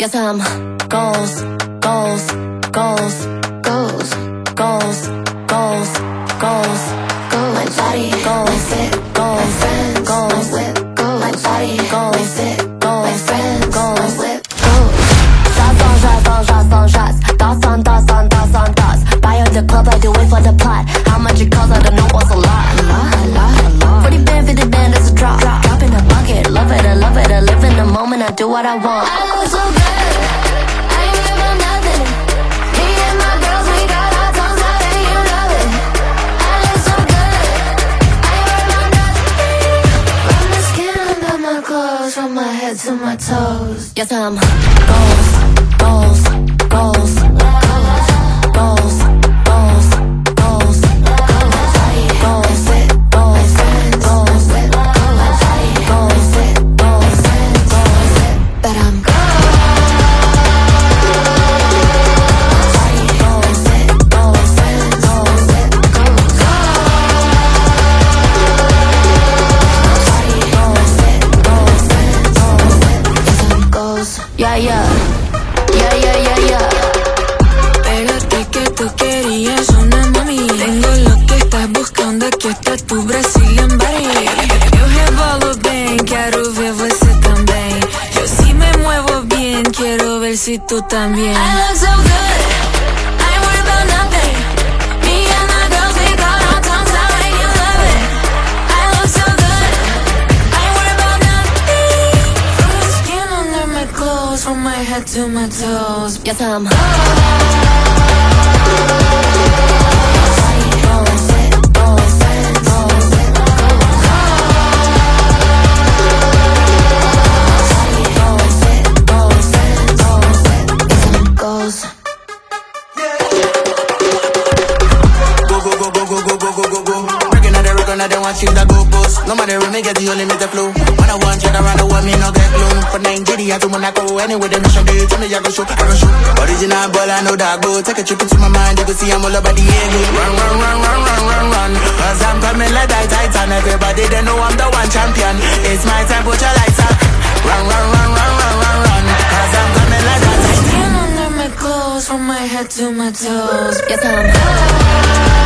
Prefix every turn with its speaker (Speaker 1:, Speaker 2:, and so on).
Speaker 1: Yes, I'm goals, goals, goals, goals, goals, goals, goals, goals. My body, goals, my fit, goals, my friends, goals, my whip, goals. My body, goals, my fit, goals, my friends, goals, my whip, goals. Shots on shots on shots on shots. Thoughts on thoughts on thoughts on thoughts. Buy at the club, I do it for the plot. How much it costs, I don't know what's a lot. A lot. 40 band, 50 band, it's a drop. Drop in a bucket, love it, I love it. I live in the moment, I do what I want. I look so good, I ain't worried about nothing. Me and my girls, we got our tongues out and you love it. I look so good, I ain't worried about nothing. From my skin under my clothes, from my head to my toes. Yes, I'm goals, goals, goals, goals, goals, goals, goals, goals, fit, goals, friends, goals, whip, goals, fit, goals, friends, goals, whip. But I'm goals, fit, goals, friends, goals, whip, goals, fit, goals, friends, goals, whip. Yes, I'm goals. Yeah, yeah, yeah, yeah, yeah, yeah.
Speaker 2: Pégate que tú querías una mami. Tengo lo que estás buscando, aqui está tu Brazilian body. Eu rebolo bem, quero ver você também. Eu sí me muevo bien, quiero ver si tú también. I look so good, I ain't worried about nothing. Me and my girls, we got our tongues out and you love it. I look so good, I ain't worried about nothing. From my skin under my clothes, from my head to my toes.
Speaker 1: Yes, I'm
Speaker 3: I don't want you to go post. No matter when me get the only make the flow. When I want you around the world, me no get blown. For Nigeria to Monaco, anyway the mission day. Tell me I go show, I go show. Original ball, I know that go. Take a trip into my mind, you can see I'm all about the ego. Run, run, run, run, run, run, run. Cause I'm coming like Titan. Everybody they know I'm the one champion. It's my time, put your lights up. Run, run, run, run, run, run, run. Cause I'm coming like Titan.
Speaker 2: Skin under my clothes, from my head to my toes.
Speaker 1: yes, I'm